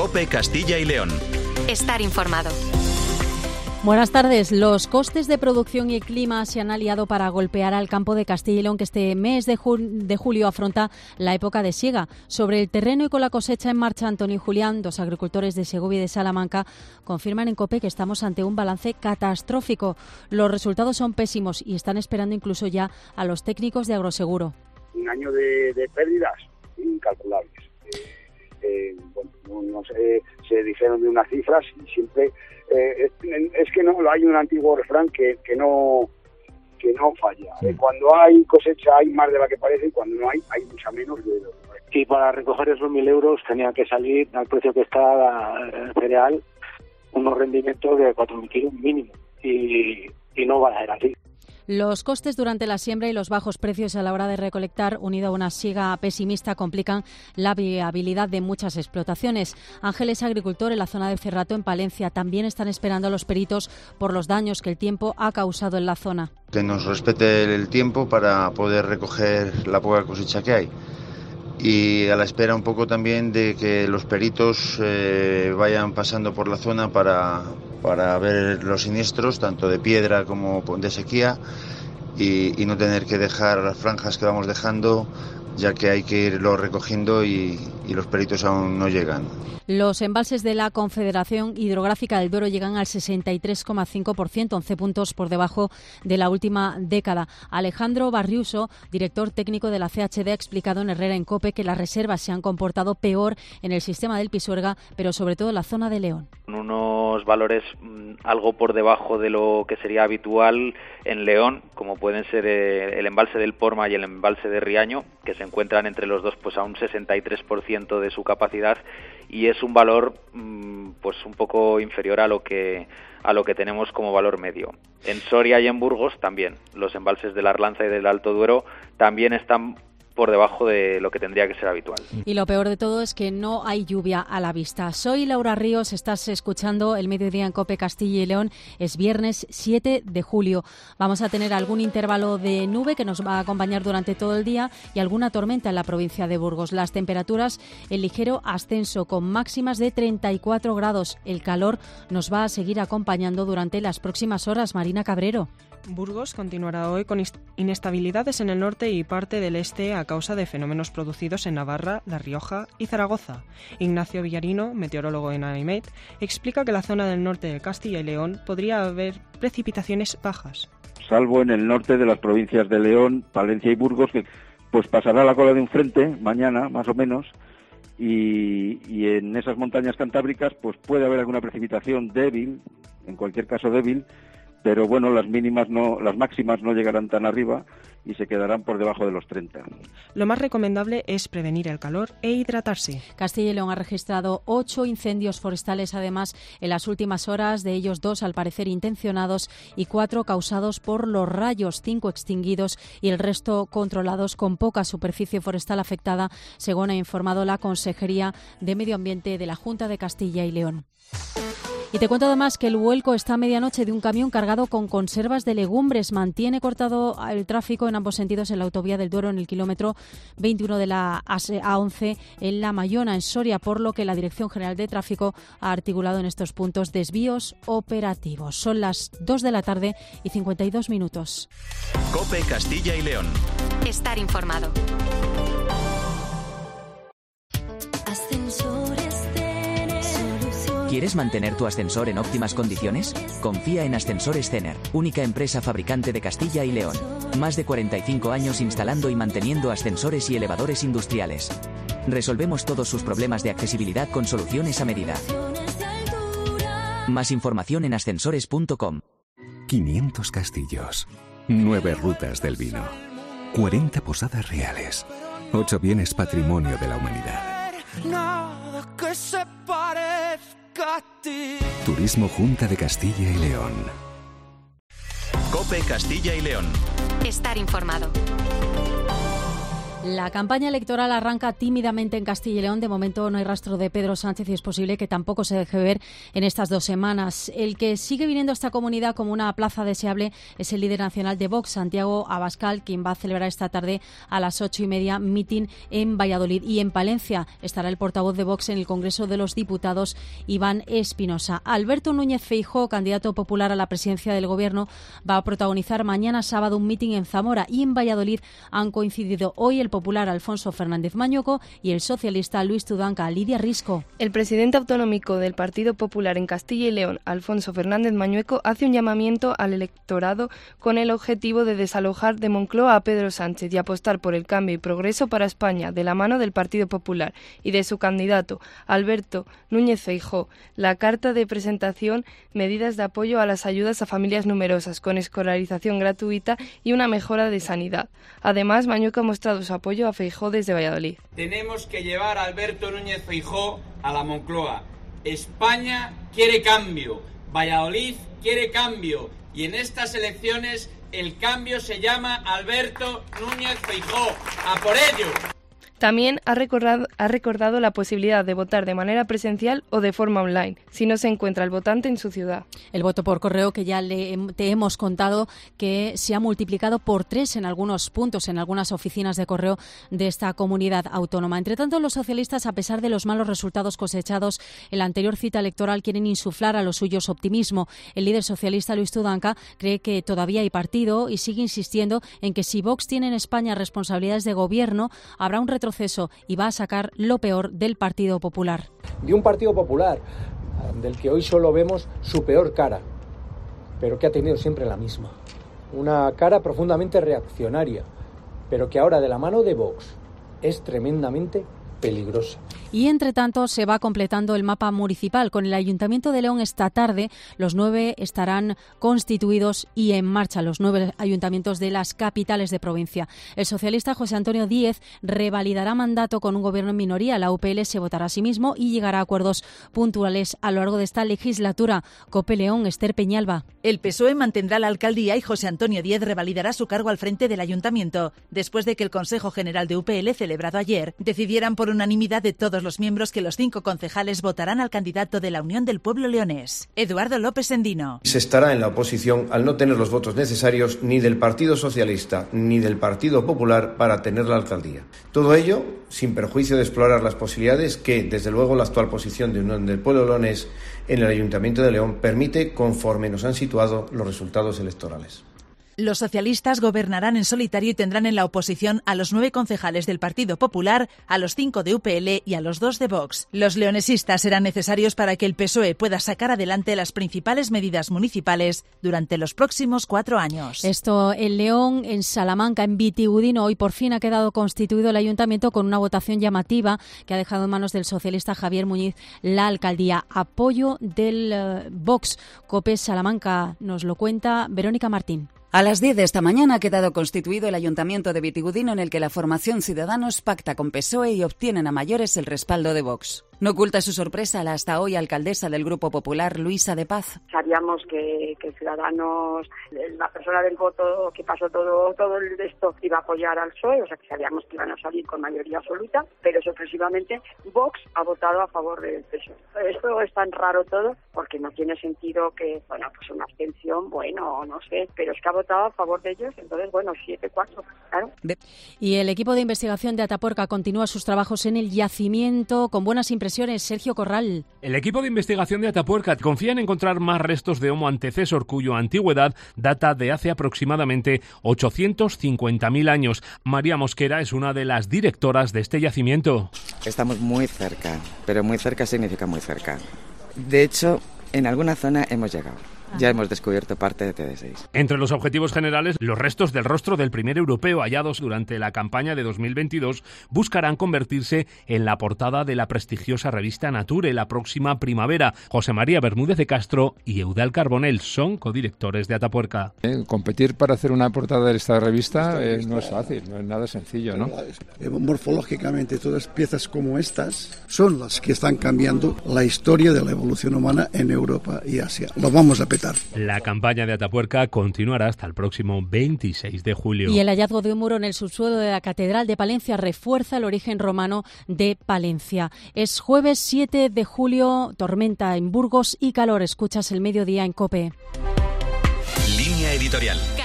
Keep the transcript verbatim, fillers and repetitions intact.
COPE Castilla y León. Estar informado. Buenas tardes. Los costes de producción y el clima se han aliado para golpear al campo de Castilla y León, que este mes de, jul- de julio afronta la época de siega. Sobre el terreno y con la cosecha en marcha, Antonio y Julián, dos agricultores de Segovia y de Salamanca, confirman en COPE que estamos ante un balance catastrófico. Los resultados son pésimos y están esperando incluso ya a los técnicos de Agroseguro. Un año de, de pérdidas incalculables. Eh, bueno, no, no sé, se dijeron de unas cifras y siempre eh, es, es que no hay un antiguo refrán que, que no que no falla. Sí. Eh, cuando hay cosecha hay más de la que parece y cuando no hay hay mucha menos de lo que parece. Y para recoger esos mil euros tenía que salir al precio que está el cereal unos rendimientos de cuatro mil kilos mínimo y, y no va a ser así. Los costes durante la siembra y los bajos precios a la hora de recolectar, unido a una siega pesimista, complican la viabilidad de muchas explotaciones. Ángel es agricultor en la zona de Cerrato, en Palencia. También están esperando a los peritos por los daños que el tiempo ha causado en la zona. Que nos respete el tiempo para poder recoger la poca cosecha que hay. Y a la espera un poco también de que los peritos eh, vayan pasando por la zona para, para ver los siniestros, tanto de piedra como de sequía, y, y no tener que dejar las franjas que vamos dejando, ya que hay que irlo recogiendo y, y los peritos aún no llegan. Los embalses de la Confederación Hidrográfica del Duero llegan al sesenta y tres coma cinco por ciento, once puntos por debajo de la última década. Alejandro Barriuso, director técnico de la C H D, ha explicado en Herrera en COPE que las reservas se han comportado peor en el sistema del Pisuerga, pero sobre todo en la zona de León. Unos valores mmm, algo por debajo de lo que sería habitual en León, como pueden ser eh, el embalse del Porma y el embalse de Riaño, que se encuentran entre los dos pues a un sesenta y tres por ciento de su capacidad, y es un valor mmm, pues un poco inferior a lo que a lo que tenemos como valor medio. En Soria y en Burgos también, los embalses de la Arlanza y del Alto Duero también están por debajo de lo que tendría que ser habitual. Y lo peor de todo es que no hay lluvia a la vista. Soy Laura Ríos, estás escuchando El Mediodía en COPE Castilla y León. Es viernes siete de julio. Vamos a tener algún intervalo de nube que nos va a acompañar durante todo el día y alguna tormenta en la provincia de Burgos. Las temperaturas en ligero ascenso con máximas de treinta y cuatro grados. El calor nos va a seguir acompañando durante las próximas horas. Marina Cabrero. Burgos continuará hoy con inestabilidades en el norte y parte del este a causa de fenómenos producidos en Navarra, La Rioja y Zaragoza. Ignacio Villarino, meteorólogo en AEMET, explica que en la zona del norte de Castilla y León podría haber precipitaciones bajas. Salvo en el norte de las provincias de León, Palencia y Burgos, que pues pasará la cola de un frente mañana, más o menos, y, y en esas montañas cantábricas pues puede haber alguna precipitación débil, en cualquier caso débil, pero bueno, las mínimas no, las máximas no llegarán tan arriba y se quedarán por debajo de los treinta. Lo más recomendable es prevenir el calor e hidratarse. Castilla y León ha registrado ocho incendios forestales, además, en las últimas horas, de ellos dos, al parecer, intencionados y cuatro causados por los rayos, cinco extinguidos y el resto controlados con poca superficie forestal afectada, según ha informado la Consejería de Medio Ambiente de la Junta de Castilla y León. Y te cuento además que el vuelco esta medianoche de un camión cargado con conservas de legumbres mantiene cortado el tráfico en ambos sentidos en la autovía del Duero en el kilómetro veintiuno de la A once en La Mayona, en Soria, por lo que la Dirección General de Tráfico ha articulado en estos puntos desvíos operativos. Son las dos de la tarde y cincuenta y dos minutos. COPE Castilla y León. Estar informado. ¿Quieres mantener tu ascensor en óptimas condiciones? Confía en Ascensores Cener, única empresa fabricante de Castilla y León. Más de cuarenta y cinco años instalando y manteniendo ascensores y elevadores industriales. Resolvemos todos sus problemas de accesibilidad con soluciones a medida. Más información en ascensores punto com. quinientos castillos, nueve rutas del vino, cuarenta posadas reales, ocho bienes patrimonio de la humanidad. Nada que se parezca a ti. Turismo Junta de Castilla y León. COPE Castilla y León. Estar informado. La campaña electoral arranca tímidamente en Castilla y León. De momento no hay rastro de Pedro Sánchez y es posible que tampoco se deje ver en estas dos semanas. El que sigue viniendo a esta comunidad como una plaza deseable es el líder nacional de Vox, Santiago Abascal, quien va a celebrar esta tarde a las ocho y media mitin en Valladolid. Y en Palencia estará el portavoz de Vox en el Congreso de los Diputados, Iván Espinosa. Alberto Núñez Feijóo, candidato popular a la presidencia del Gobierno, va a protagonizar mañana sábado un mitin en Zamora, y en Valladolid han coincidido hoy el popular Alfonso Fernández Mañueco y el socialista Luis Tudanca. Lidia Risco. El presidente autonómico del Partido Popular en Castilla y León, Alfonso Fernández Mañueco, hace un llamamiento al electorado con el objetivo de desalojar de Moncloa a Pedro Sánchez y apostar por el cambio y progreso para España de la mano del Partido Popular y de su candidato, Alberto Núñez Feijóo. La carta de presentación, medidas de apoyo a las ayudas a familias numerosas con escolarización gratuita y una mejora de sanidad. Además, Mañueco ha mostrado su apoyo a Feijóo desde Valladolid. Tenemos que llevar a Alberto Núñez Feijóo a la Moncloa. España quiere cambio, Valladolid quiere cambio, y en estas elecciones el cambio se llama Alberto Núñez Feijóo. ¡A por ello! También ha recordado, ha recordado la posibilidad de votar de manera presencial o de forma online, si no se encuentra el votante en su ciudad. El voto por correo, que ya le, te hemos contado que se ha multiplicado por tres en algunos puntos, en algunas oficinas de correo de esta comunidad autónoma. Entre tanto, los socialistas, a pesar de los malos resultados cosechados en la anterior cita electoral, quieren insuflar a los suyos optimismo. El líder socialista, Luis Tudanca, cree que todavía hay partido y sigue insistiendo en que si Vox tiene en España responsabilidades de gobierno, habrá un retroceso y va a sacar lo peor del Partido Popular. De un Partido Popular del que hoy solo vemos su peor cara, pero que ha tenido siempre la misma. Una cara profundamente reaccionaria, pero que ahora de la mano de Vox es tremendamente peligrosa. Y entre tanto se va completando el mapa municipal. Con el Ayuntamiento de León esta tarde los nueve estarán constituidos y en marcha, los nueve ayuntamientos de las capitales de provincia. El socialista José Antonio Díez revalidará mandato con un gobierno en minoría. La U P L se votará a sí mismo y llegará a acuerdos puntuales a lo largo de esta legislatura. COPE León, Esther Peñalba. El P S O E mantendrá la alcaldía y José Antonio Díez revalidará su cargo al frente del ayuntamiento, después de que el Consejo General de U P L, celebrado ayer, decidieran por unanimidad de todos los miembros que los cinco concejales votarán al candidato de la Unión del Pueblo leonés, Eduardo López Endino. Se estará en la oposición al no tener los votos necesarios ni del Partido Socialista ni del Partido Popular para tener la alcaldía. Todo ello sin perjuicio de explorar las posibilidades que, desde luego, la actual posición de Unión del Pueblo leonés en el Ayuntamiento de León permite, conforme nos han situado los resultados electorales. Los socialistas gobernarán en solitario y tendrán en la oposición a los nueve concejales del Partido Popular, a los cinco de U P L y a los dos de Vox. Los leonesistas serán necesarios para que el P S O E pueda sacar adelante las principales medidas municipales durante los próximos cuatro años. Esto en León, en Salamanca, en Vitigudino. Hoy por fin ha quedado constituido el ayuntamiento con una votación llamativa que ha dejado en manos del socialista Javier Muñiz la alcaldía. Apoyo del uh, Vox. COPE Salamanca nos lo cuenta Verónica Martín. A las diez de esta mañana ha quedado constituido el Ayuntamiento de Vitigudino, en el que la formación Ciudadanos pacta con P S O E y obtienen a mayores el respaldo de Vox. No oculta su sorpresa la hasta hoy alcaldesa del Grupo Popular, Luisa de Paz. Sabíamos que, que Ciudadanos, la persona del voto que pasó todo todo el de esto, iba a apoyar al P S O E, o sea que sabíamos que iban a salir con mayoría absoluta, pero sorpresivamente Vox ha votado a favor del P S O E. Esto es tan raro todo porque no tiene sentido que, bueno, pues una abstención, bueno, no sé, pero es que ha votado a favor de ellos, entonces, bueno, siete cuatro, claro. Y el equipo de investigación de Atapuerca continúa sus trabajos en el yacimiento con buenas impresiones. Sergio Corral. El equipo de investigación de Atapuerca confía en encontrar más restos de Homo antecesor, cuya antigüedad data de hace aproximadamente ochocientos cincuenta mil años. María Mosquera es una de las directoras de este yacimiento. Estamos muy cerca, pero muy cerca significa muy cerca. De hecho, en alguna zona hemos llegado. Ya hemos descubierto parte de T D seis. Entre los objetivos generales, los restos del rostro del primer europeo hallados durante la campaña de dos mil veintidós buscarán convertirse en la portada de la prestigiosa revista Nature la próxima primavera. José María Bermúdez de Castro y Eudal Carbonell son codirectores de Atapuerca. Eh, competir para hacer una portada de esta revista eh, no es fácil, no es nada sencillo, ¿no? Morfológicamente, todas piezas como estas son las que están cambiando la historia de la evolución humana en Europa y Asia. Lo vamos a pedir petar. La campaña de Atapuerca continuará hasta el próximo veintiséis de julio. Y el hallazgo de un muro en el subsuelo de la Catedral de Palencia refuerza el origen romano de Palencia. Es jueves siete de julio, tormenta en Burgos y calor. Escuchas el mediodía en COPE. Línea editorial.